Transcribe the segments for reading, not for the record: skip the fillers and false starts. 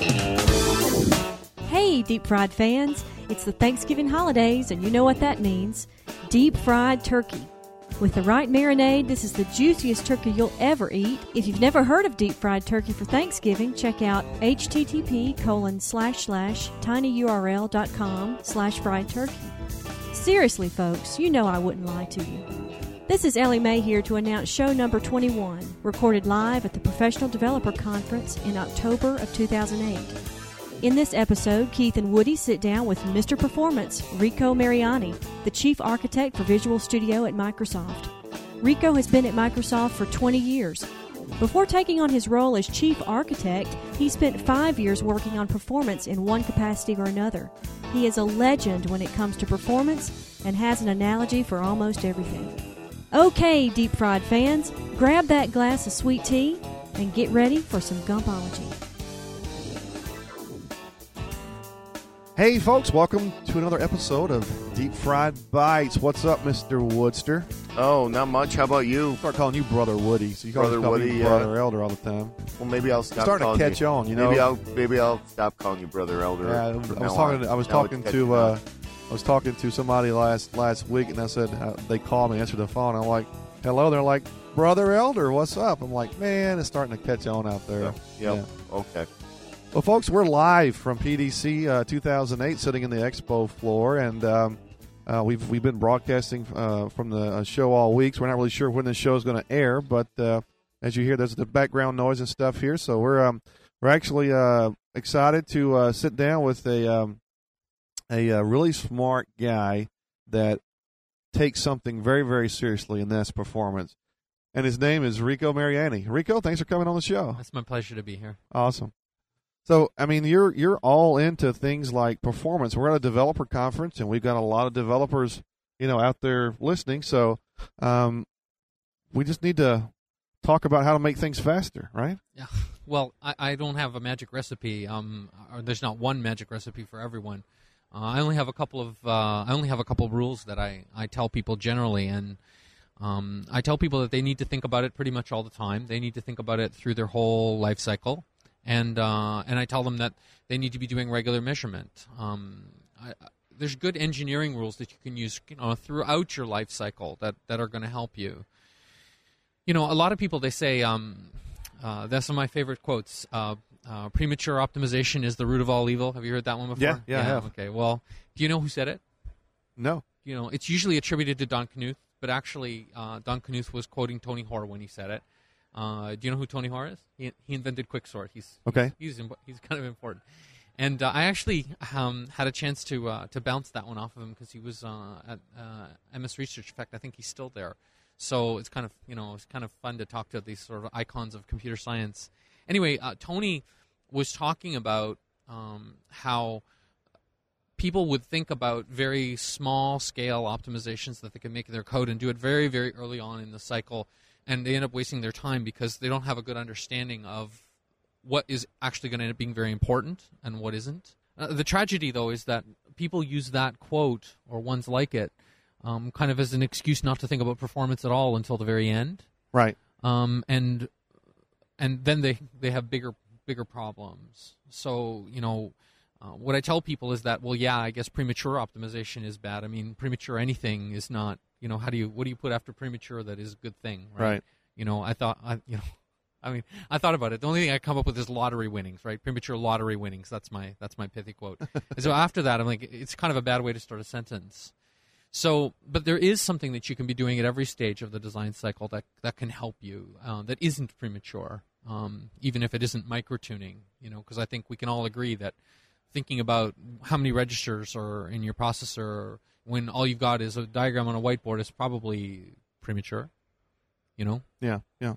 Hey, deep fried fans. It's the Thanksgiving holidays, and you know what that means. Deep fried turkey. With the right marinade, this is the juiciest turkey you'll ever eat. If you've never heard of deep fried turkey for Thanksgiving, check out http://tinyurl.com/fried turkey. Seriously, folks, you know I wouldn't lie to you. This is Ellie Mae here to announce show number 21, recorded live at the Professional Developer Conference in October of 2008. In this episode, Keith and Woody sit down with Mr. Performance, Rico Mariani, the Chief Architect for Visual Studio at Microsoft. Rico has been at Microsoft for 20 years. Before taking on his role as Chief Architect, he spent 5 years working on performance in one capacity or another. He is a legend when it comes to performance and has an analogy for almost everything. Okay, deep fried fans, grab that glass of sweet tea and get ready for some Gumpology. Hey folks, welcome to another episode of Deep Fried Bites. What's up, Mr. Woodster? Oh, not much. How about you? Start calling you Brother Woody, so you Brother call Woody, me Brother Elder all the time. Well, maybe I'll stop. Starting calling to catch you. on, you know. Maybe I'll stop calling you Brother Elder. Yeah, I was talking to somebody last week, and I said they called me, answered the phone. I'm like, "Hello." They're like, "Brother Elder, what's up?" I'm like, "Man, it's starting to catch on out there." Yep. Okay. Well, folks, we're live from PDC 2008, sitting in the expo floor, and we've been broadcasting from the show all week. So we're not really sure when the show is going to air, but as you hear, there's the background noise and stuff here. So we're actually excited to sit down with a really smart guy that takes something very, very seriously, and that's performance. And his name is Rico Mariani. Rico, thanks for coming on the show. It's my pleasure to be here. Awesome. So, I mean, you're all into things like performance. We're at a developer conference, and we've got a lot of developers, out there listening. So, we just need to talk about how to make things faster, right? Yeah. Well, I don't have a magic recipe. Or there's not one magic recipe for everyone. I only have a couple of rules that I tell people generally, and I tell people that they need to think about it pretty much all the time. They need to think about it through their whole life cycle. And I tell them that they need to be doing regular measurement. There's good engineering rules that you can use, throughout your life cycle that are going to help you. A lot of people, they say, that's one of my favorite quotes. Premature optimization is the root of all evil. Have you heard that one before? Yeah, I have. Okay. Well, do you know who said it? No. It's usually attributed to Don Knuth, but actually, Don Knuth was quoting Tony Hoare when he said it. Do you know who Tony Hoare is? He invented Quicksort. He's kind of important. And I actually had a chance to bounce that one off of him because he was at MS Research. In fact, I think he's still there. So it's kind of fun to talk to these sort of icons of computer science. Anyway, Tony was talking about how people would think about very small scale optimizations that they can make in their code and do it very, very early on in the cycle. And they end up wasting their time because they don't have a good understanding of what is actually going to end up being very important and what isn't. The tragedy, though, is that people use that quote or ones like it kind of as an excuse not to think about performance at all until the very end. Right. And then they have bigger problems. So, what I tell people is that, well, yeah, I guess premature optimization is bad. I mean, premature anything is not. What do you put after premature that is a good thing, right? I thought about it. The only thing I come up with is lottery winnings, right? Premature lottery winnings. That's my pithy quote. And so after that, I'm like, it's kind of a bad way to start a sentence. So, but there is something that you can be doing at every stage of the design cycle that can help you, that isn't premature, even if it isn't microtuning, because I think we can all agree that thinking about how many registers are in your processor when all you've got is a diagram on a whiteboard is probably premature, Yeah.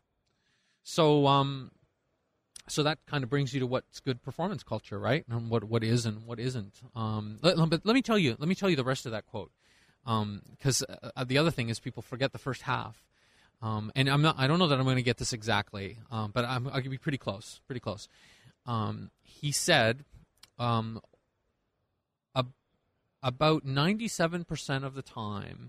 So, so that kind of brings you to what's good performance culture, right? And what is and what isn't. But let me tell you the rest of that quote, because the other thing is people forget the first half, and I don't know that I'm going to get this exactly, but I'll be pretty close. He said, about 97% of the time,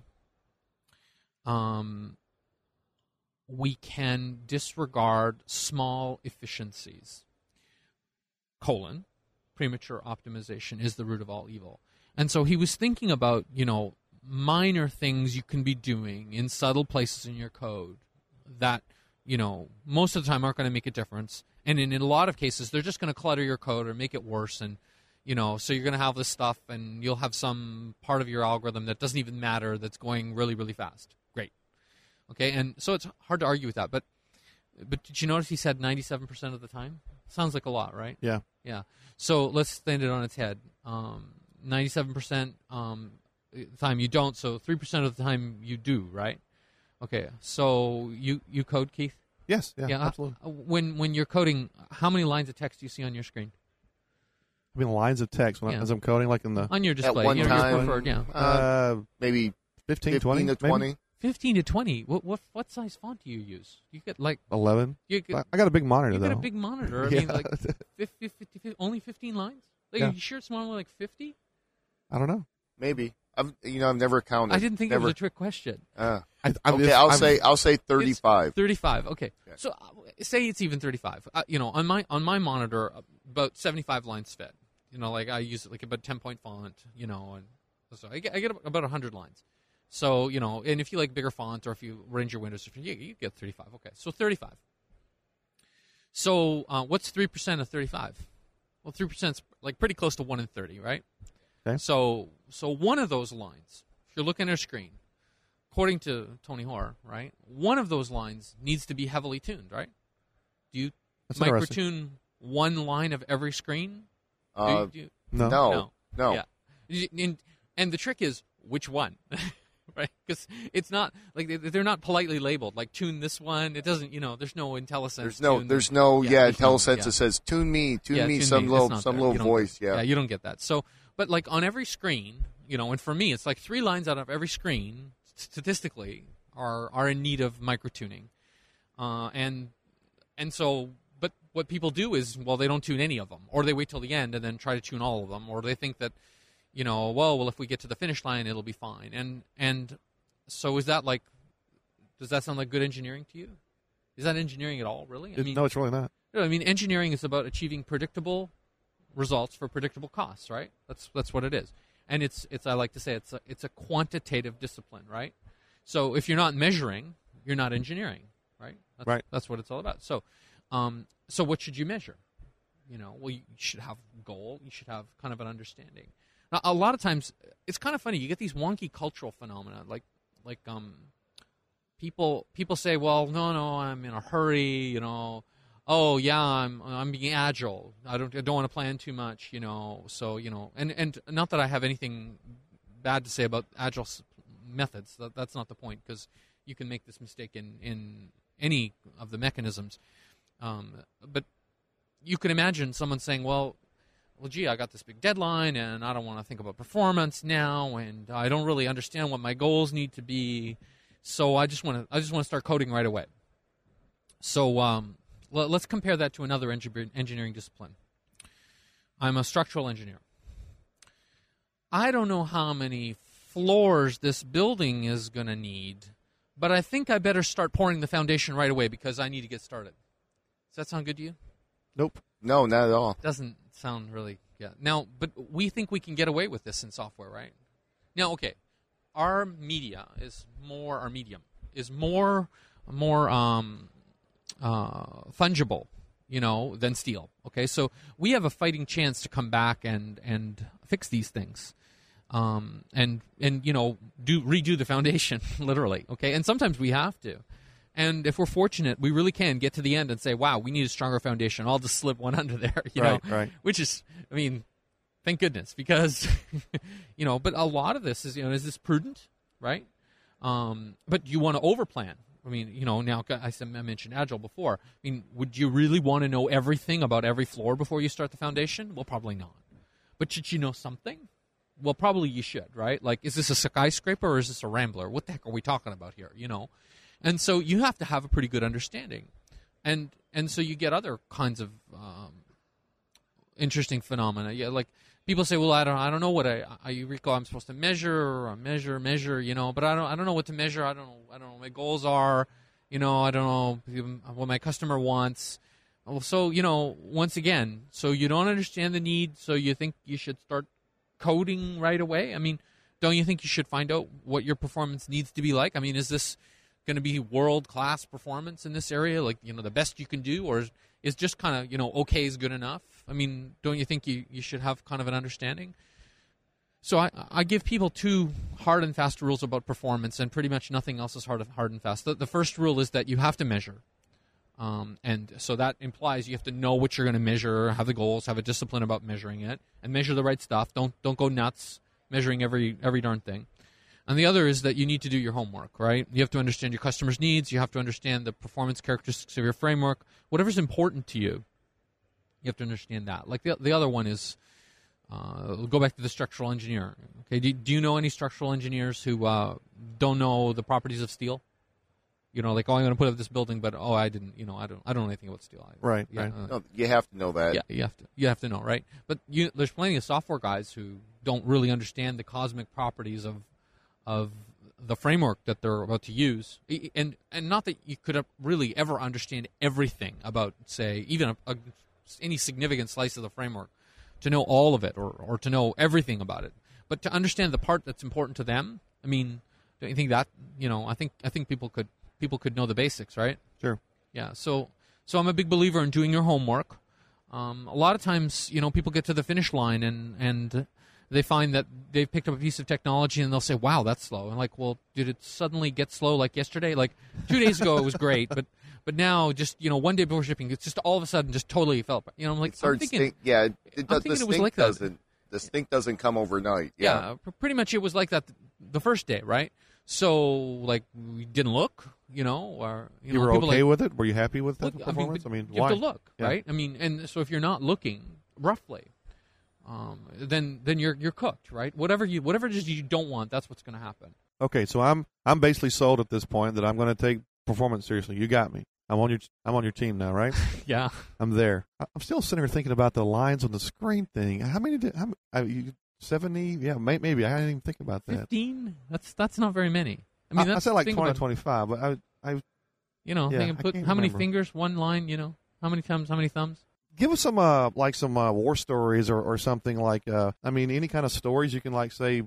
we can disregard small efficiencies. premature optimization is the root of all evil. And so he was thinking about, minor things you can be doing in subtle places in your code that, most of the time aren't going to make a difference. And in a lot of cases, they're just going to clutter your code or make it worse. And, so you're going to have this stuff and you'll have some part of your algorithm that doesn't even matter that's going really, really fast. Great. Okay, and so it's hard to argue with that. But did you notice he said 97% of the time? Sounds like a lot, right? Yeah. Yeah. So let's stand it on its head. 97% the time you don't, so 3% of the time you do, right? Okay. So you code, Keith? Yes. Yeah. Absolutely. When you're coding, how many lines of text do you see on your screen? I mean, lines of text as I'm coding, like on your display. At one time, your preferred, maybe 15 20 to 20. Maybe? 15 to 20. What size font do you use? You get like 11. I got a big monitor, though. You got a big monitor. I mean, like 50, only 15 lines? Like, Yeah. Are you sure it's more like 50? I don't know. Maybe. I've never counted. I didn't think it was a trick question. Okay, I'll say 35. 35. Okay. Yeah. So say it's even 35. On my monitor, about 75 lines fit. Like I use like about 10-point font. And so I get about 100 lines. So and if you like bigger font or if you arrange your windows different, you get 35. Okay, so 35. So what's 3% of 35? Well, 3% is like pretty close to 1 in 30, right? Okay. So one of those lines, if you're looking at a screen, according to Tony Hoare, right, one of those lines needs to be heavily tuned, right? Do you That's microtune one line of every screen? No. No. Yeah. And the trick is which one, right? Because it's not like they're not politely labeled. Like tune this one. It doesn't. There's no IntelliSense. There's no IntelliSense yeah. that says tune me, tune some me. little voice. Yeah, you don't get that. So, but like on every screen, and for me, it's like 3 lines out of every screen statistically are in need of microtuning, and so. But what people do is, they don't tune any of them, or they wait till the end and then try to tune all of them, or they think that, if we get to the finish line, it'll be fine. And so is that does that sound like good engineering to you? Is that engineering at all, really? No, it's really not. Engineering is about achieving predictable results for predictable costs, right? That's what it is. And it's I like to say it's a quantitative discipline, right? So if you're not measuring, you're not engineering, right? That's what it's all about. So what should you measure? You should have a goal. You should have kind of an understanding. Now, a lot of times, it's kind of funny. You get these wonky cultural phenomena, like people say, well, no, I'm in a hurry. Oh yeah, I'm being agile. I don't want to plan too much. So and not that I have anything bad to say about agile methods. That's not the point, because you can make this mistake in any of the mechanisms. But you can imagine someone saying, well, gee, I got this big deadline, and I don't want to think about performance now, and I don't really understand what my goals need to be, so I just want to start coding right away. So let's compare that to another engineering discipline. I'm a structural engineer. I don't know how many floors this building is going to need, but I think I better start pouring the foundation right away because I need to get started. Does that sound good to you? Nope. No, not at all. Doesn't sound really, yeah. Now, but we think we can get away with this in software, right? Now, okay, our medium is more fungible, than steel. Okay, so we have a fighting chance to come back and fix these things, and redo the foundation literally. Okay, and sometimes we have to. And if we're fortunate, we really can get to the end and say, wow, we need a stronger foundation. I'll just slip one under there, Right. Which is, thank goodness, because, but a lot of this is, is this prudent, right? But you want to overplan. Now I mentioned Agile before. Would you really want to know everything about every floor before you start the foundation? Well, probably not. But should you know something? Well, probably you should, right? Like, is this a skyscraper or is this a Rambler? What the heck are we talking about here, And so you have to have a pretty good understanding. And so you get other kinds of interesting phenomena. Yeah, like people say, well, I don't know what I'm supposed to measure, but I don't know what to measure. I don't know what my goals are. I don't know what my customer wants. Well, so, once again, so you don't understand the need, so you think you should start coding right away? I mean, don't you think you should find out what your performance needs to be like? I mean, is this going to be world-class performance in this area, like, the best you can do, or is just kind of, okay is good enough? I mean, don't you think you should have kind of an understanding? So I give people 2 hard and fast rules about performance, and pretty much nothing else is hard and fast. The first rule is that you have to measure. And so that implies you have to know what you're going to measure, have the goals, have a discipline about measuring it, and measure the right stuff. Don't go nuts measuring every darn thing. And the other is that you need to do your homework, right? You have to understand your customers' needs. You have to understand the performance characteristics of your framework. Whatever's important to you, you have to understand that. Like the other one is, we'll go back to the structural engineer. Okay, do you know any structural engineers who don't know the properties of steel? Like, I'm going to put up this building, but I didn't. I don't know anything about steel. Right. No, you have to know that. Yeah, you have to know, right? But there's plenty of software guys who don't really understand the cosmic properties of the framework that they're about to use, and not that you could really ever understand everything about, say, even any significant slice of the framework, to know all of it or to know everything about it, but to understand the part that's important to them. I mean, don't you think that I think people could know the basics, right? Sure. Yeah. So I'm a big believer in doing your homework. A lot of times, people get to the finish line and they find that they've picked up a piece of technology and they'll say, "Wow, that's slow." And like, well, did it suddenly get slow like yesterday? Like 2 days ago it was great, but now just 1 day before shipping, it's just all of a sudden just totally fell apart. I'm like, I'm thinking, it was like that. The stink doesn't come overnight. Yeah, pretty much it was like that the first day, right? So, like, we didn't look, or you were okay with it. Were you happy with that performance? I mean, you why? have to look, right? I mean, and so if you're not looking roughly, then you're cooked, right? Whatever it is you don't want, that's what's going to happen. Okay, so I'm basically sold at this point that I'm going to take performance seriously. You got me. I'm on your team now, right? Yeah, I'm there. I'm still sitting here thinking about the lines on the screen thing. How many? 70? Yeah, maybe. I didn't even think about that. 15? That's not very many. I mean, I said like 20, 25, but I put how many fingers, one line, how many times, how many thumbs? Give us some war stories or something like any kind of stories you can say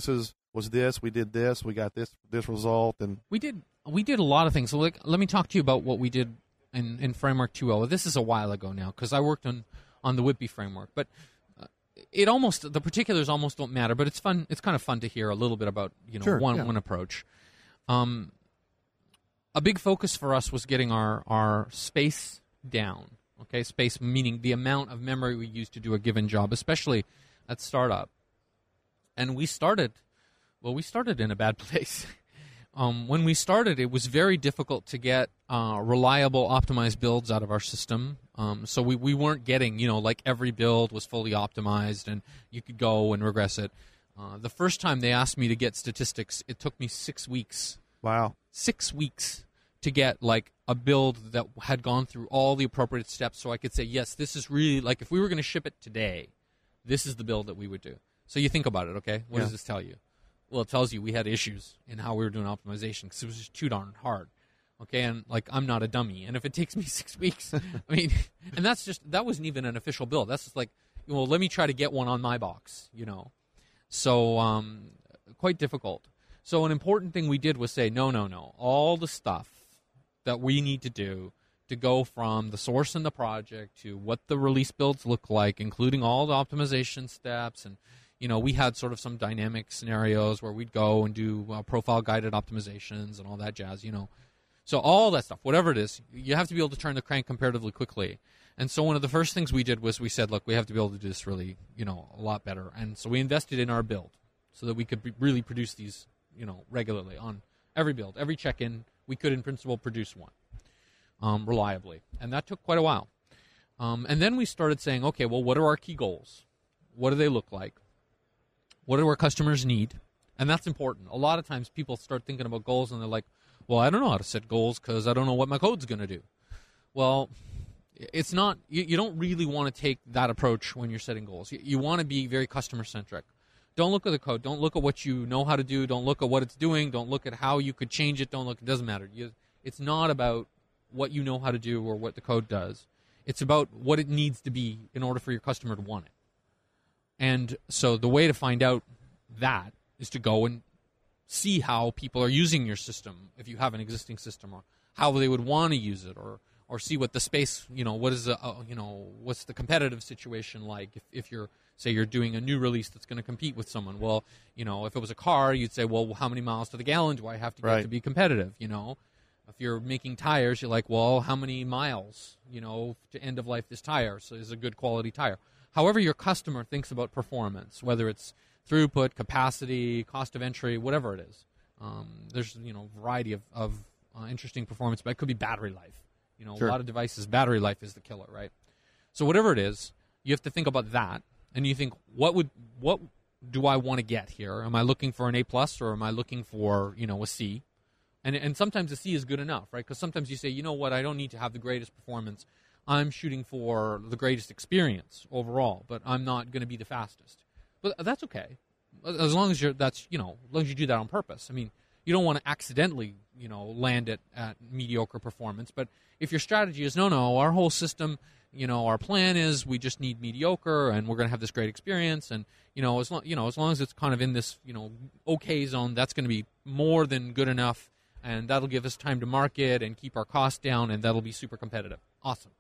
we did this, we got this result, and we did a lot of things. So let me talk to you about what we did in Framework 2.0. This is a while ago now because I worked on the Whitby framework, but the particulars almost don't matter. But it's fun. It's kind of fun to hear a little bit about one approach. A big focus for us was getting our space down. Okay, space meaning the amount of memory we use to do a given job, especially at startup. And we started in a bad place. When we started, it was very difficult to get reliable, optimized builds out of our system. So we weren't getting, like every build was fully optimized and you could go and regress it. The first time they asked me to get statistics, it took me 6 weeks. Wow. 6 weeks to get like a build that had gone through all the appropriate steps so I could say, yes, this is really, like if we were going to ship it today, this is the build that we would do. So you think about it, okay? What does this tell you? Well, it tells you we had issues in how we were doing optimization because it was just too darn hard. Okay, and like I'm not a dummy, and if it takes me 6 weeks, I mean, and that wasn't even an official build. That's just like, well, let me try to get one on my box, So quite difficult. So an important thing we did was say, no, all the stuff that we need to do to go from the source in the project to what the release builds look like, including all the optimization steps, and we had sort of some dynamic scenarios where we'd go and do profile guided optimizations and all that jazz, So all that stuff, whatever it is, you have to be able to turn the crank comparatively quickly. And so one of the first things we did was we said, look, we have to be able to do this really, a lot better. And so we invested in our build so that we could really produce these, regularly on every build. Every check-in, we could in principle produce one reliably. And that took quite a while. And then we started saying, okay, well, what are our key goals? What do they look like? What do our customers need? And that's important. A lot of times people start thinking about goals and they're like, well, I don't know how to set goals because I don't know what my code's going to do. Well, it's not. You don't really want to take that approach when you're setting goals. You want to be very customer-centric. Don't look at the code. Don't look at what you know how to do. Don't look at what it's doing. Don't look at how you could change it. It doesn't matter. It's not about what you know how to do or what the code does. It's about what it needs to be in order for your customer to want it. And so the way to find out that is to go and see how people are using your system, if you have an existing system, or how they would want to use it, or see what the space, what is what's the competitive situation like if you're, say you're doing a new release that's going to compete with someone. Well, if it was a car, you'd say, well, how many miles to the gallon do I have to get to be competitive, If you're making tires, you're like, well, how many miles, to end of life this tire so is a good quality tire. However your customer thinks about performance, whether it's throughput, capacity, cost of entry, whatever it is. There's, a variety of interesting performance, but it could be battery life. Sure. A lot of devices, battery life is the killer, right? So whatever it is, you have to think about that, and you think, what do I want to get here? Am I looking for an A+, or am I looking for, a C? And sometimes a C is good enough, right? Because sometimes you say, you know what, I don't need to have the greatest performance. I'm shooting for the greatest experience overall, but I'm not going to be the fastest. But that's okay, as long as as long as you do that on purpose. I mean, you don't want to accidentally, land it at mediocre performance. But if your strategy is no, our whole system, our plan is we just need mediocre, and we're going to have this great experience, and as long as it's kind of in this okay zone, that's going to be more than good enough, and that'll give us time to market and keep our costs down, and that'll be super competitive. Awesome,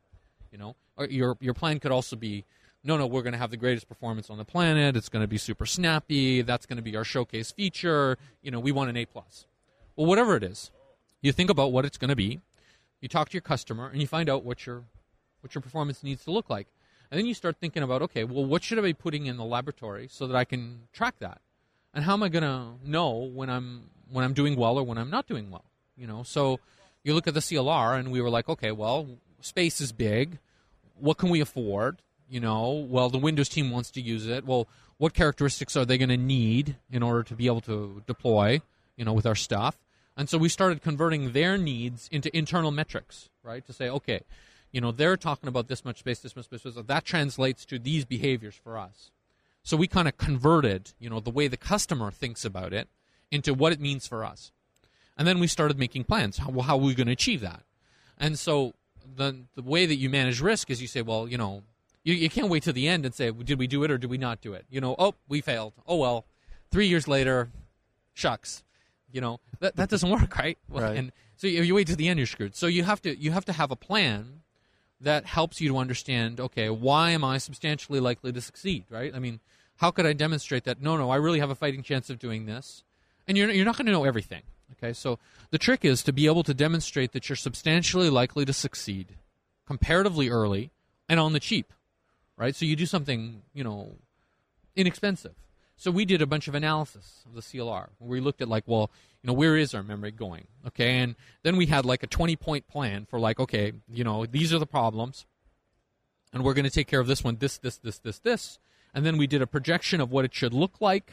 Or your plan could also be, no, we're going to have the greatest performance on the planet. It's going to be super snappy. That's going to be our showcase feature. We want an A+. Well, whatever it is, you think about what it's going to be. You talk to your customer, and you find out what your performance needs to look like. And then you start thinking about, okay, well, what should I be putting in the laboratory so that I can track that? And how am I going to know when I'm doing well or when I'm not doing well? So you look at the CLR, and we were like, okay, well, space is big. What can we afford? Well, the Windows team wants to use it. Well, what characteristics are they going to need in order to be able to deploy, with our stuff? And so we started converting their needs into internal metrics, right? To say, okay, they're talking about this much space, so that translates to these behaviors for us. So we kind of converted, the way the customer thinks about it into what it means for us. And then we started making plans. How are we going to achieve that? And so the way that you manage risk is you say, well, you can't wait till the end and say, did we do it or did we not do it? Oh, we failed. Oh, well, 3 years later, shucks. That doesn't work, right? Right. And so you wait till the end, you're screwed. So you have to have a plan that helps you to understand, okay, why am I substantially likely to succeed, right? I mean, how could I demonstrate that, no, I really have a fighting chance of doing this? And you're not going to know everything, okay? So the trick is to be able to demonstrate that you're substantially likely to succeed comparatively early and on the cheap. Right, so you do something, inexpensive. So we did a bunch of analysis of the CLR. Where we looked at where is our memory going? Okay, and then we had like a 20-point plan for okay, these are the problems, and we're going to take care of this one, this, and then we did a projection of what it should look like.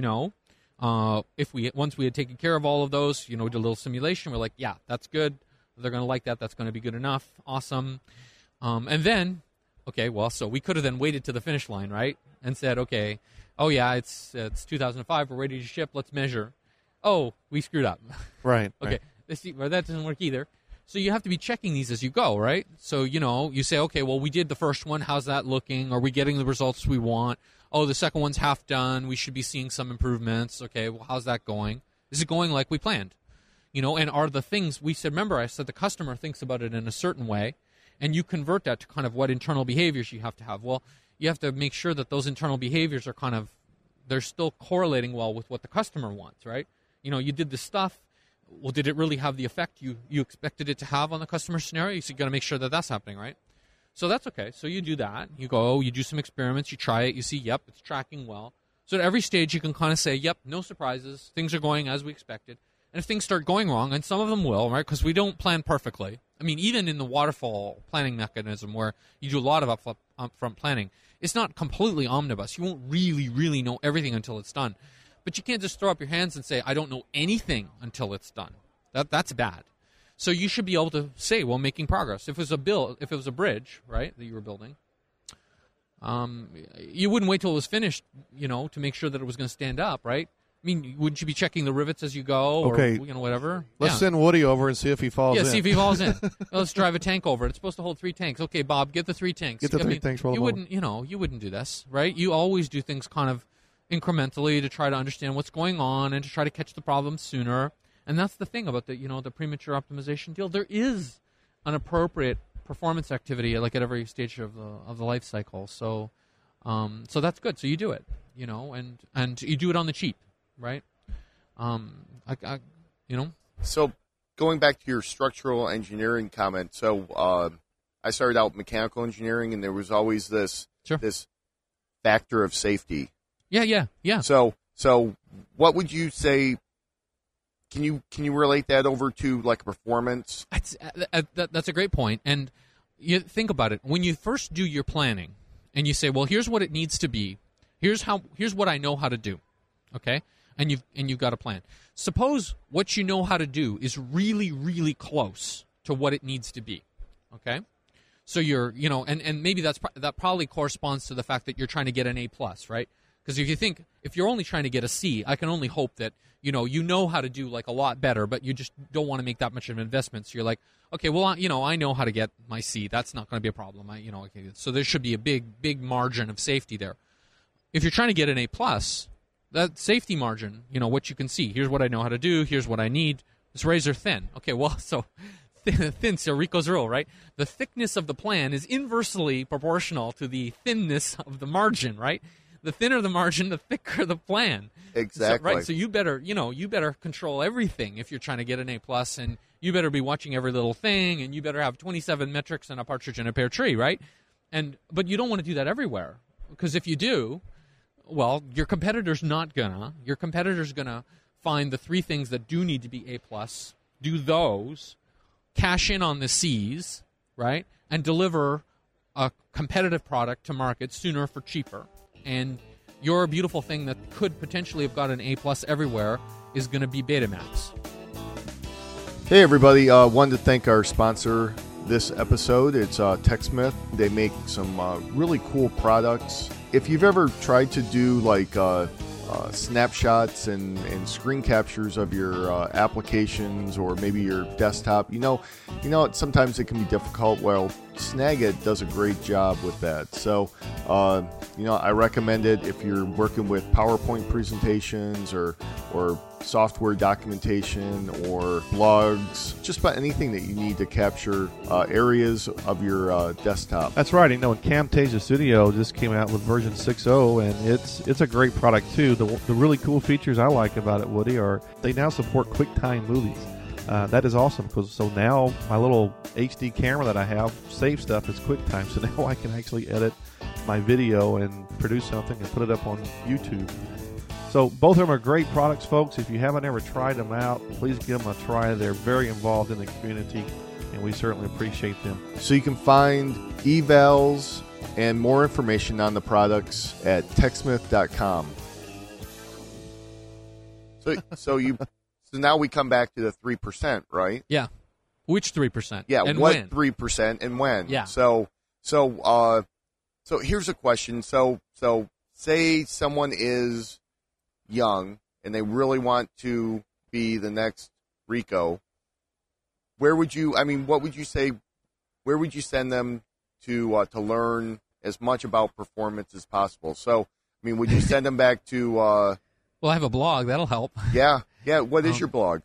Once we had taken care of all of those, we did a little simulation. We're like, yeah, that's good. They're going to like that. That's going to be good enough. Awesome. And then. Okay, well, so we could have then waited to the finish line, right? And said, okay, oh yeah, it's 2005, we're ready to ship, let's measure. Oh, we screwed up. Right. Okay, right. Well, that doesn't work either. So you have to be checking these as you go, right? So, you say, okay, well, we did the first one, how's that looking? Are we getting the results we want? Oh, the second one's half done, we should be seeing some improvements. Okay, well, how's that going? Is it going like we planned? And are the things, I said the customer thinks about it in a certain way, and you convert that to kind of what internal behaviors you have to have. Well, you have to make sure that those internal behaviors are they're still correlating well with what the customer wants, right? You did this stuff. Well, did it really have the effect you expected it to have on the customer scenario? So you got to make sure that that's happening, right? So that's okay. So you do that. You do some experiments. You try it. You see, yep, it's tracking well. So at every stage, you can kind of say, yep, no surprises. Things are going as we expected. And if things start going wrong, and some of them will, right, because we don't plan perfectly. I mean, even in the waterfall planning mechanism where you do a lot of upfront planning, it's not completely omnibus. You won't really, really know everything until it's done. But you can't just throw up your hands and say, I don't know anything until it's done. That's bad. So you should be able to say, well, making progress. If it was a bridge, right, that you were building, you wouldn't wait till it was finished, to make sure that it was going to stand up, right? I mean, wouldn't you be checking the rivets as you go, or whatever? Let's send Woody over and see if he falls in. Yeah, see if he falls in. Let's drive a tank over. It's supposed to hold 3 tanks. Okay, Bob, get the 3 tanks. Get the 3 tanks. Roll you wouldn't, you wouldn't do this, right? You always do things kind of incrementally to try to understand what's going on and to try to catch the problem sooner. And that's the thing about the premature optimization deal. There is an appropriate performance activity like at every stage of the life cycle. So that's good. So you do it, and you do it on the cheap. Right, So, going back to your structural engineering comment, so I started out mechanical engineering, and there was always this factor of safety. Yeah. So, what would you say? Can you relate that over to like performance? That's a great point, and you think about it when you first do your planning, and you say, well, here's what it needs to be. Here's what I know how to do. Okay. And you've got a plan. Suppose what you know how to do is really, really close to what it needs to be. Okay, so you're and maybe that probably corresponds to the fact that you're trying to get an A+, right? Because if you're only trying to get a C, I can only hope that you know how to do like a lot better, but you just don't want to make that much of an investment. So you're like, okay, well, I know how to get my C. That's not going to be a problem. So there should be a big margin of safety there. If you're trying to get an A+, that safety margin, what you can see. Here's what I know how to do. Here's what I need. It's razor thin. Okay, well, so thin, so Rico's rule, right? The thickness of the plan is inversely proportional to the thinness of the margin, right? The thinner the margin, the thicker the plan. Exactly. So you better control everything if you're trying to get an A+, and you better be watching every little thing, and you better have 27 metrics and a partridge in a pear tree, right? But you don't want to do that everywhere, because if you do, well, your competitor's not gonna. Your competitor's gonna find the 3 things that do need to be A+, do those, cash in on the C's, right, and deliver a competitive product to market sooner for cheaper. And your beautiful thing that could potentially have got an A+ everywhere is going to be Betamax. Hey, everybody. Wanted to thank our sponsor this episode. It's TechSmith. They make some really cool products. If you've ever tried to do like snapshots and screen captures of your applications or maybe your desktop, sometimes it can be difficult. Well, Snagit does a great job with that. So, I recommend it if you're working with PowerPoint presentations or software documentation or blogs, just about anything that you need to capture areas of your desktop. That's right. And Camtasia Studio just came out with version 6.0, and it's a great product too. The really cool features I like about it, Woody, are they now support QuickTime movies. That is awesome, because so now my little HD camera that I have save stuff as QuickTime, so now I can actually edit my video and produce something and put it up on YouTube. So both of them are great products, folks. If you haven't ever tried them out, please give them a try. They're very involved in the community, and we certainly appreciate them. So you can find evals and more information on the products at techsmith.com. So now we come back to the 3%, right? Yeah. Which 3%? Yeah. And what when? 3% and when? Yeah. So here's a question. So say someone is young and they really want to be the next Rico. What would you say? Where would you send them to learn as much about performance as possible? So, would you send them back to? Well, I have a blog that'll help. Yeah. What is your blog?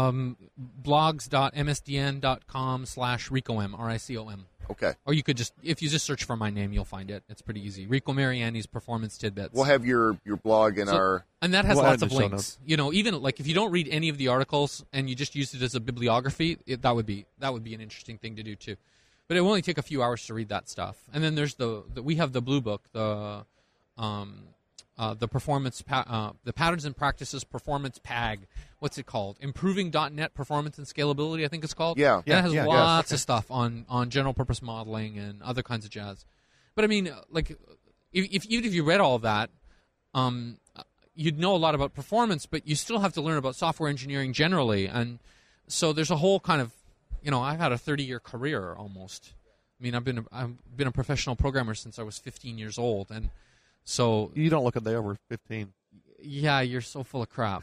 blogs.msdn.com/RicoM, RICOM. Okay. Or you could if you just search for my name, you'll find it. It's pretty easy. Rico Mariani's Performance Tidbits. We'll have your blog in our... And that has lots of links. Even like if you don't read any of the articles and you just use it as a bibliography, that would be an interesting thing to do too. But it will only take a few hours to read that stuff. And then there's we have the Blue Book, the performance, the Patterns and Practices Performance PAG. What's it called? Improving .NET Performance and Scalability, I think it's called. Yeah. And it has lots of stuff on general purpose modeling and other kinds of jazz. But even if you read all of that, you'd know a lot about performance, but you still have to learn about software engineering generally. And so there's a whole kind of, I've had a 30-year career almost. I've been a professional programmer since I was 15 years old, and so you don't look a day over 15. Yeah, you're so full of crap.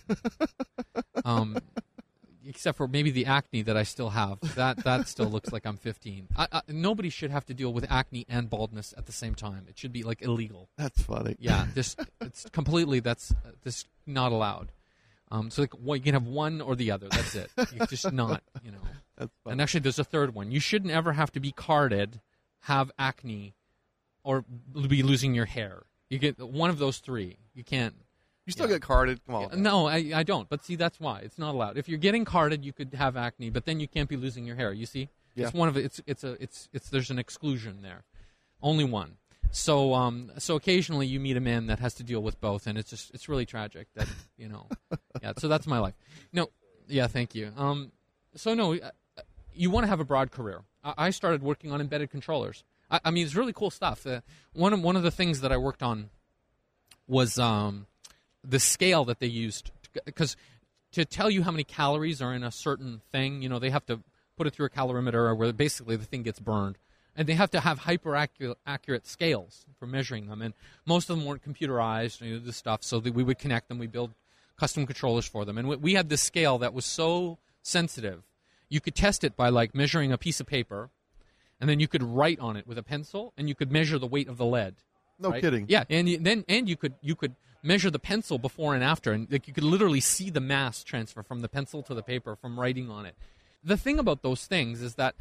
Except for maybe the acne that I still have. That still looks like I'm 15. Nobody should have to deal with acne and baldness at the same time. It should be like illegal. That's funny. Yeah, it's completely that's not allowed. So like, you can have one or the other. That's it. You're just not, That's funny. And actually, there's a third one. You shouldn't ever have to be carded, have acne, or be losing your hair. You get one of those three. You can't. You still get carded. Come on. No, I don't. But see, that's why it's not allowed. If you're getting carded, you could have acne, but then you can't be losing your hair. You see, it's one of it. It's there's an exclusion there. Only one. So so occasionally you meet a man that has to deal with both, and it's really tragic that Yeah. So that's my life. No. Yeah. Thank you. So no, you want to have a broad career. I started working on embedded controllers. I mean, it's really cool stuff. One of the things that I worked on was the scale that they used, because to tell you how many calories are in a certain thing, they have to put it through a calorimeter where basically the thing gets burned. And they have to have hyper-accurate scales for measuring them. And most of them weren't computerized, this stuff, so that we would connect them. We build custom controllers for them. And we had this scale that was so sensitive. You could test it by, measuring a piece of paper, and then you could write on it with a pencil, and you could measure the weight of the lead. No right? kidding. Yeah, and you could measure the pencil before and after, and you could literally see the mass transfer from the pencil to the paper from writing on it. The thing about those things is that,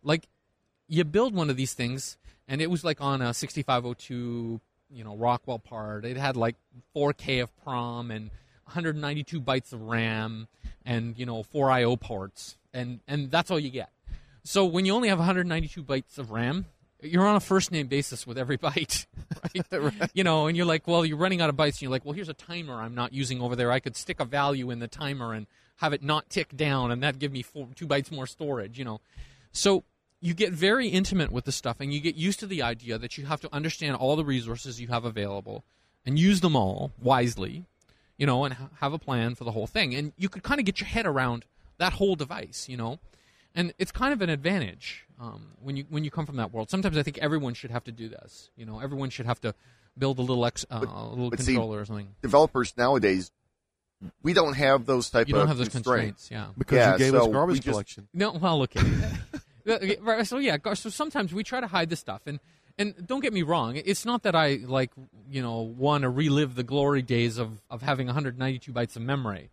you build one of these things, and it was on a 6502, Rockwell part. It had 4K of PROM and 192 bytes of RAM and 4 I/O ports, and that's all you get. So when you only have 192 bytes of RAM, you're on a first name basis with every byte, right? Right. And you're well, you're running out of bytes, and you're well, here's a timer I'm not using over there. I could stick a value in the timer and have it not tick down, and that'd give me 2 bytes more storage, So you get very intimate with the stuff, and you get used to the idea that you have to understand all the resources you have available and use them all wisely, and have a plan for the whole thing. And you could kind of get your head around that whole device, And it's kind of an advantage when you come from that world. Sometimes I think everyone should have to do this. Everyone should have to build a little controller or something. Developers nowadays, we don't have those type of constraints. You don't have those constraints, yeah. Because you gave us garbage collection. No, well, look at it. So sometimes we try to hide this stuff, and don't get me wrong, it's not that I want to relive the glory days of having 192 bytes of memory,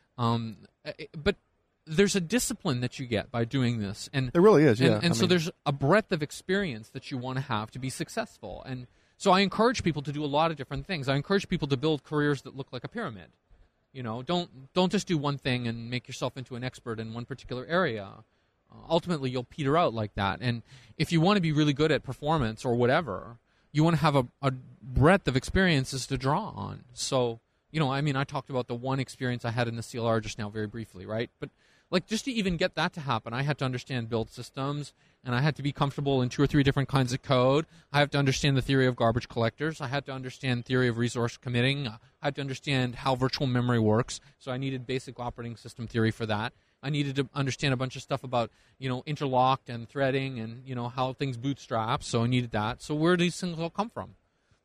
but there's a discipline that you get by doing this, and there really is, yeah. And so there's a breadth of experience that you want to have to be successful, and so I encourage people to do a lot of different things. I encourage people to build careers that look like a pyramid. Don't just do one thing and make yourself into an expert in one particular area. Ultimately, you'll peter out like that. And if you want to be really good at performance or whatever, you want to have a breadth of experiences to draw on. So, I talked about the one experience I had in the CLR just now very briefly, right? But, just to even get that to happen, I had to understand build systems, and I had to be comfortable in 2 or 3 different kinds of code. I have to understand the theory of garbage collectors. I had to understand theory of resource committing. I had to understand how virtual memory works, so I needed basic operating system theory for that. I needed to understand a bunch of stuff about, interlocked and threading and, how things bootstrap. So I needed that. So where do these things all come from?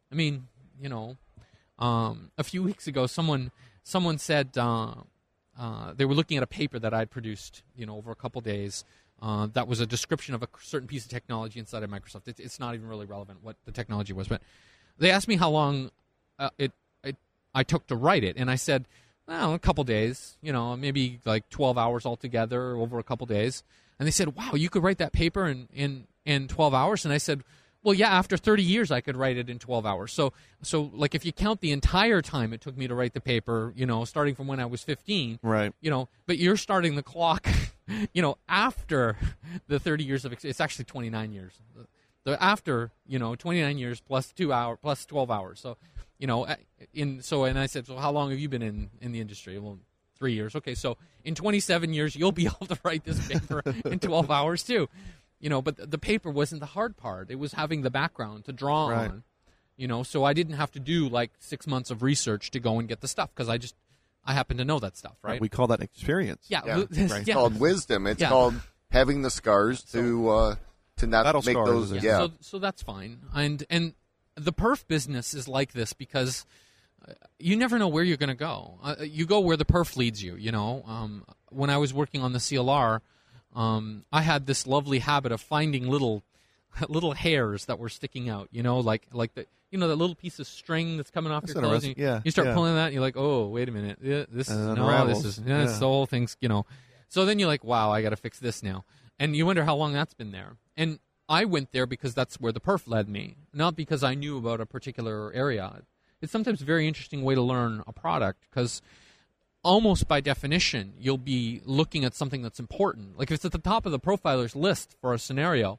A few weeks ago, someone said they were looking at a paper that I'd produced, over a couple days. That was a description of a certain piece of technology inside of Microsoft. It's not even really relevant what the technology was. But they asked me how long I took to write it. And I said, well, a couple days, maybe 12 hours altogether over a couple days. And they said, wow, you could write that paper in 12 hours? And I said, well, yeah, after 30 years, I could write it in 12 hours. So if you count the entire time it took me to write the paper, starting from when I was 15, right? But you're starting the clock, after the 30 years of it's actually 29 years. After 29 years plus 2 hours plus 12 hours. So. And I said, so how long have you been in the industry? Well, 3 years. Okay, so in 27 years, you'll be able to write this paper in 12 hours too. But the paper wasn't the hard part. It was having the background to draw on. So I didn't have to do 6 months of research to go and get the stuff because I happen to know that stuff, right? We call that experience. Yeah. Right. It's called wisdom. It's called having the scars to not make those. So that's fine. And the perf business is like this because you never know where you're going to go. You go where the perf leads you. When I was working on the CLR, I had this lovely habit of finding little hairs that were sticking out. Like the that little piece of string that's coming off your clothes. You start pulling that, and you're like, oh, wait a minute, this is the whole thing's. So then you're like, wow, I got to fix this now, and you wonder how long that's been there. And I went there because that's where the perf led me, not because I knew about a particular area. It's sometimes a very interesting way to learn a product because almost by definition, you'll be looking at something that's important. Like if it's at the top of the profiler's list for a scenario,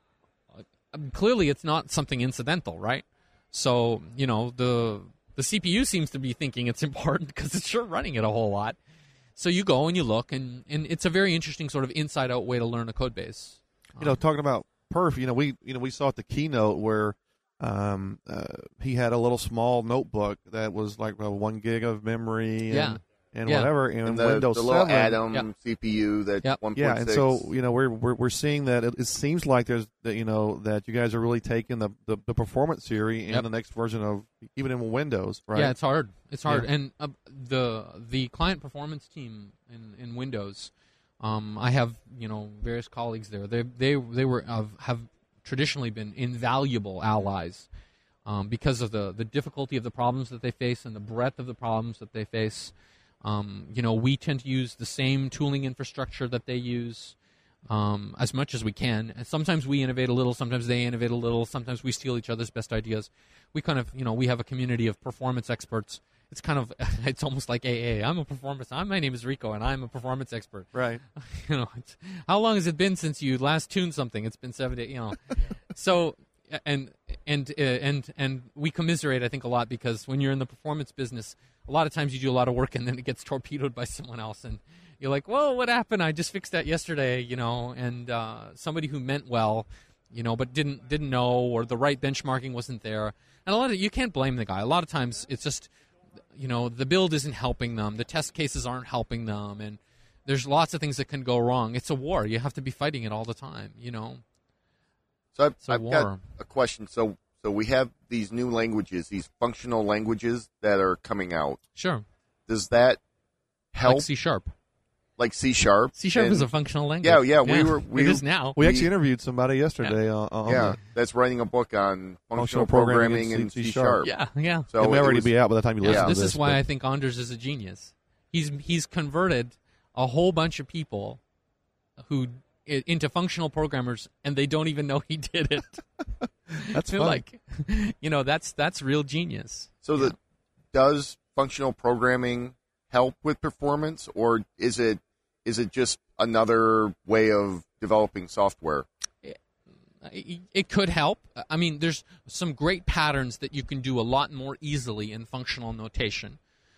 clearly it's not something incidental, right? So, the CPU seems to be thinking it's important because it's sure running it a whole lot. So you go and you look, and it's a very interesting sort of inside-out way to learn a code base. Talking about perf, we saw at the keynote where he had a little small notebook that was like 1 gig of memory and whatever, and the, Windows the little 7 Atom CPU that 1.6. Yeah, and so we're seeing that it seems like there's that that you guys are really taking the performance theory in the next version of even in Windows, right? Yeah, it's hard. And the client performance team in Windows, I have various colleagues there. They have traditionally been invaluable allies because of the difficulty of the problems that they face and the breadth of the problems that they face. We tend to use the same tooling infrastructure that they use as much as we can. And sometimes we innovate a little, sometimes they innovate a little, sometimes we steal each other's best ideas. We kind of, we have a community of performance experts. It's almost like AA. My name is Rico, and I'm a performance expert. Right. How long has it been since you last tuned something? It's been 7 days, So, and we commiserate, I think, a lot because when you're in the performance business, a lot of times you do a lot of work and then it gets torpedoed by someone else, and you're like, "Whoa, what happened? I just fixed that yesterday," and somebody who meant well, but didn't know, or the right benchmarking wasn't there. And you can't blame the guy. A lot of times it's just, the build isn't helping them, the test cases aren't helping them, and there's lots of things that can go wrong. It's a war. You have to be fighting it all the time. So I've got a question. So we have these new languages, these functional languages that are coming out. Sure. Does that help? Like C#. Like C#. C# is a functional language. Yeah. It is now. We actually interviewed somebody yesterday. That's writing a book on functional programming in C#. Yeah. So it may already be out by the time you listen to this. This is why I think Anders is a genius. He's converted a whole bunch of people into functional programmers, and they don't even know he did it. That's fun. That's real genius. So does functional programming help with performance, or is it just another way of developing software? It could help. I mean, there's some great patterns that you can do a lot more easily in functional notation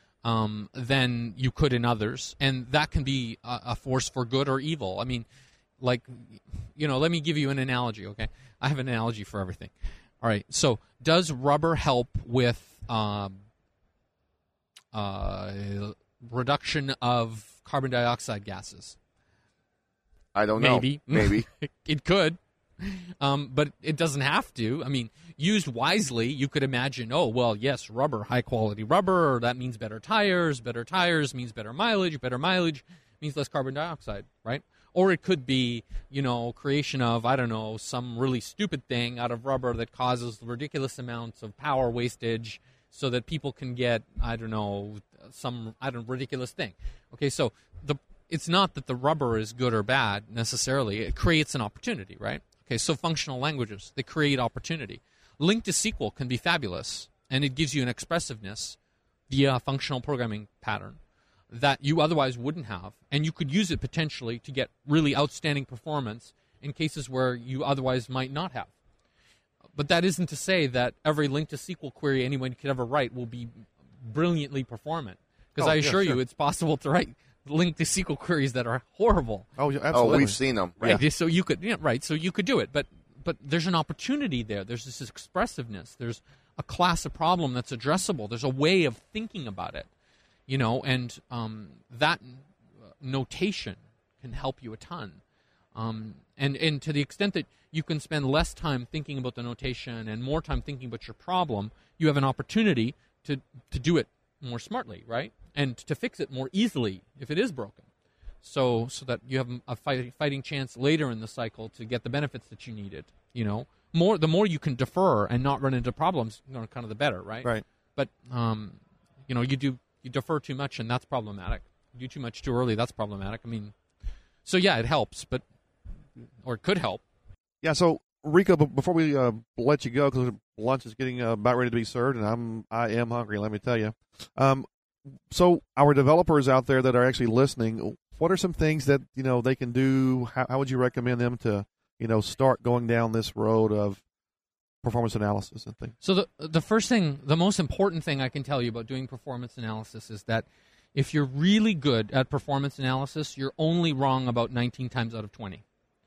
than you could in others, and that can be a force for good or evil. I mean, let me give you an analogy, okay? I have an analogy for everything. All right, so does rubber help with reduction of carbon dioxide gases? I don't know. Maybe. It could, but it doesn't have to. I mean, used wisely, you could imagine, yes, rubber, high-quality rubber, that means better tires means better mileage means less carbon dioxide, right? Or it could be, creation of, some really stupid thing out of rubber that causes ridiculous amounts of power wastage so that people can get, some ridiculous thing. Okay, so it's not that the rubber is good or bad necessarily. It creates an opportunity, right? Okay, so functional languages, they create opportunity. LINQ to SQL can be fabulous, and it gives you an expressiveness via a functional programming pattern that you otherwise wouldn't have, and you could use it potentially to get really outstanding performance in cases where you otherwise might not have. But that isn't to say that every LINQ to SQL query anyone could ever write will be brilliantly performant, because I assure you it's possible to write LINQ to SQL queries that are horrible. Oh, yeah, absolutely. Oh, we've seen them. Right, yeah. So you could, so you could do it, but there's an opportunity there. There's this expressiveness. There's a class of problem that's addressable. There's a way of thinking about it. And that notation can help you a ton. And to the extent that you can spend less time thinking about the notation and more time thinking about your problem, you have an opportunity to do it more smartly, right? And to fix it more easily if it is broken. So that you have a fighting chance later in the cycle to get the benefits that you needed. The more you can defer and not run into problems, kind of the better, right? Right. But you defer too much, and that's problematic. You do too much too early, that's problematic. I mean, so yeah, it helps, or it could help. Yeah. So Rico, before we let you go, because lunch is getting about ready to be served, and I am hungry. Let me tell you. So our developers out there that are actually listening, what are some things that they can do? How would you recommend them to start going down this road of performance analysis and things? So the first thing, the most important thing I can tell you about doing performance analysis is that if you're really good at performance analysis, you're only wrong about 19 times out of 20.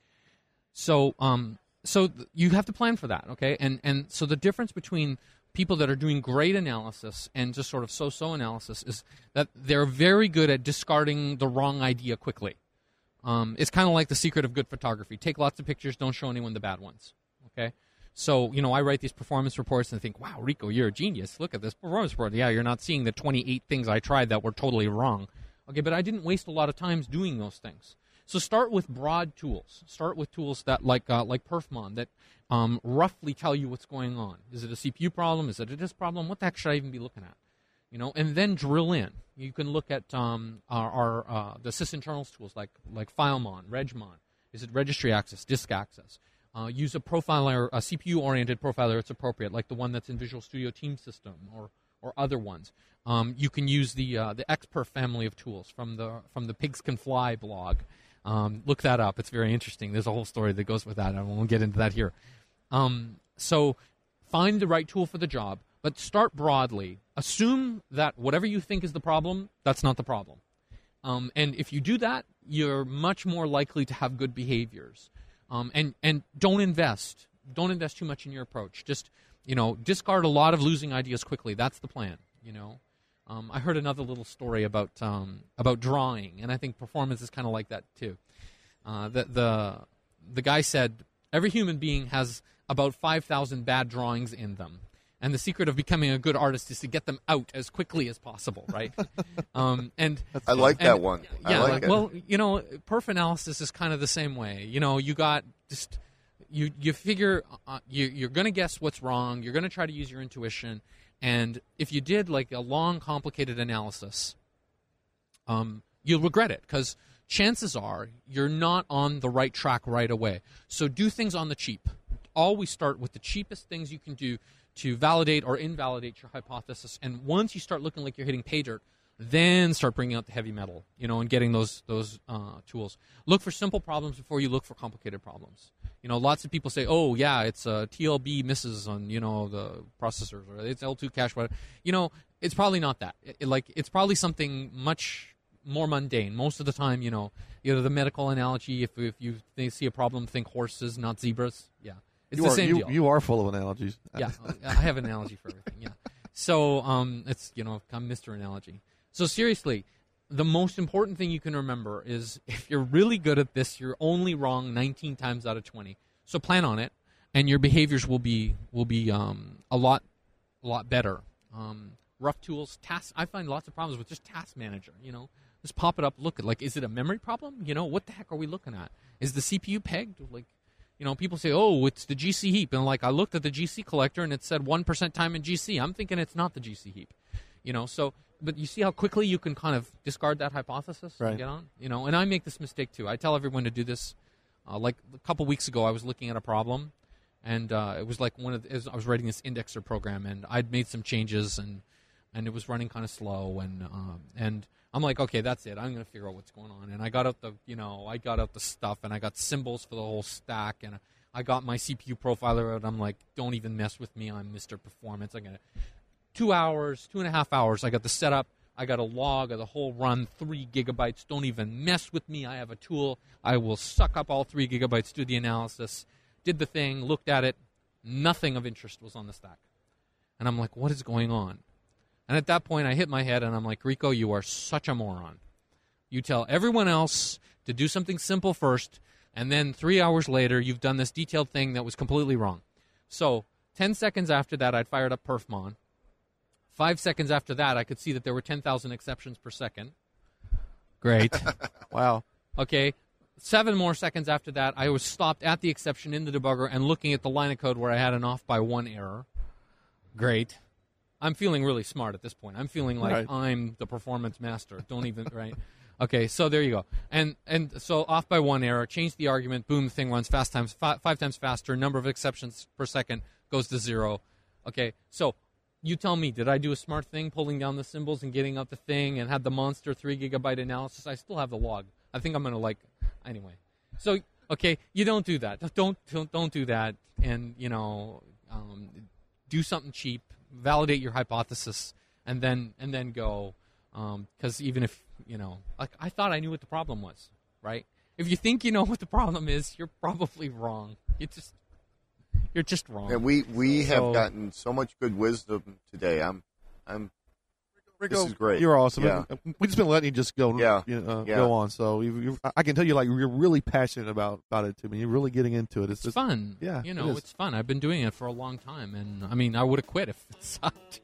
So you have to plan for that, okay? And so the difference between people that are doing great analysis and just sort of so-so analysis is that they're very good at discarding the wrong idea quickly. It's kind of like the secret of good photography. Take lots of pictures, don't show anyone the bad ones, okay? So, I write these performance reports and think, wow, Rico, you're a genius. Look at this performance report. Yeah, you're not seeing the 28 things I tried that were totally wrong. Okay, but I didn't waste a lot of time doing those things. So start with broad tools. Start with tools that like Perfmon that roughly tell you what's going on. Is it a CPU problem? Is it a disk problem? What the heck should I even be looking at? And then drill in. You can look at the sysinternals tools like FileMon, Regmon. Is it registry access, disk access? Use a profiler, a CPU-oriented profiler that's appropriate, like the one that's in Visual Studio Team System or other ones. You can use the XPerf family of tools from the Pigs Can Fly blog. Look that up. It's very interesting. There's a whole story that goes with that. I won't get into that here. So find the right tool for the job, but start broadly. Assume that whatever you think is the problem, that's not the problem. And if you do that, you're much more likely to have good behaviors. And don't invest too much in your approach. Just, discard a lot of losing ideas quickly. That's the plan, I heard another little story about drawing, and I think performance is kind of like that too. The guy said every human being has about 5,000 bad drawings in them, and the secret of becoming a good artist is to get them out as quickly as possible, right? And I like that one. Yeah, I like it. Well, perf analysis is kind of the same way. You got just you figure you're going to guess what's wrong. You're going to try to use your intuition. And if you did like a long, complicated analysis, you'll regret it because chances are you're not on the right track right away. So do things on the cheap. Always start with the cheapest things you can do to validate or invalidate your hypothesis. And once you start looking like you're hitting pay dirt, then start bringing out the heavy metal, and getting those tools. Look for simple problems before you look for complicated problems. Lots of people say, oh, yeah, it's TLB misses on, the processors, or it's L2 cache, whatever. It's probably not that. It's probably something much more mundane. Most of the time, the medical analogy, if you see a problem, think horses, not zebras. Yeah. It's the same deal. You are full of analogies. Yeah, I have an analogy for everything, yeah. So it's, I'm Mr. Analogy. So seriously, the most important thing you can remember is if you're really good at this, you're only wrong 19 times out of 20. So plan on it, and your behaviors will be a lot better. Rough tools, tasks. I find lots of problems with just Task Manager. Just pop it up, look at is it a memory problem? What the heck are we looking at? Is the CPU pegged? People say, oh, it's the GC heap, and I looked at the GC collector and it said 1% time in GC. I'm thinking it's not the GC heap. So. But you see how quickly you can kind of discard that hypothesis and get on? And I make this mistake too. I tell everyone to do this. Like a couple weeks ago, I was looking at a problem, and it was like I was writing this indexer program, and I'd made some changes, and it was running kind of slow, and I'm like, okay, that's it. I'm going to figure out what's going on. And I got out the stuff, and I got symbols for the whole stack, and I got my CPU profiler out. I'm like, don't even mess with me. I'm Mr. Performance. I'm going to 2.5 hours. I got the setup. I got a log of the whole run, 3 gigabytes. Don't even mess with me. I have a tool. I will suck up all 3 gigabytes, do the analysis, did the thing, looked at it. Nothing of interest was on the stack. And I'm like, what is going on? And at that point, I hit my head, and I'm like, Rico, you are such a moron. You tell everyone else to do something simple first, and then 3 hours later, you've done this detailed thing that was completely wrong. So 10 seconds after that, I'd fired up Perfmon. 5 seconds after that, I could see that there were 10,000 exceptions per second. Great. Wow. Okay. 7 more seconds after that, I was stopped at the exception in the debugger and looking at the line of code where I had an off by 1 error. Great. I'm feeling really smart at this point. I'm feeling like I'm the performance master. Don't even, right? Okay, so there you go. And so off by 1 error, change the argument, boom, the thing runs 5 times faster, number of exceptions per second goes to 0. Okay, so you tell me, did I do a smart thing, pulling down the symbols and getting out the thing and had the monster 3 gigabyte analysis? I still have the log. I think I'm going to anyway. So, okay, you don't do that. Don't do that. And, do something cheap, validate your hypothesis, and then go. Because even if, I thought I knew what the problem was, right? If you think you know what the problem is, you're probably wrong. You're just wrong. And we have gotten so much good wisdom today. Rico, this is great. You're awesome. Yeah. We've just been letting you just go. Go on. So I can tell you're really passionate about it to me. You're really getting into it. It's fun. Yeah, it's fun. I've been doing it for a long time, and I would have quit if it sucked.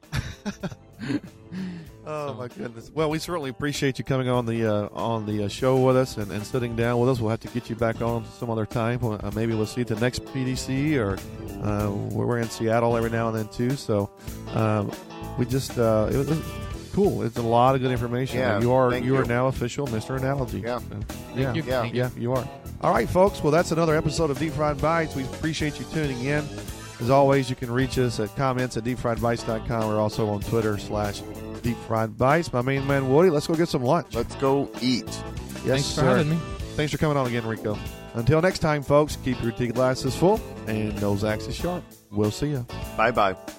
My goodness. Well, we certainly appreciate you coming on the show with us and sitting down with us. We'll have to get you back on some other time. Maybe we'll see you at the next PDC, or we're in Seattle every now and then too. So we just it was cool. It's a lot of good information. Yeah, you are now official Mr. Analogy. Yeah. Thank you. You are. All right, folks. Well, that's another episode of Deep Fried Bites. We appreciate you tuning in. As always, you can reach us at comments@deepfriedbites.com. We're also on Twitter /DeepFriedBites. My main man, Woody, let's go get some lunch. Let's go eat. Yes, Thanks sir. for having me. Thanks for coming on again, Rico. Until next time, folks, keep your tea glasses full and those axes sharp. We'll see you. Bye-bye.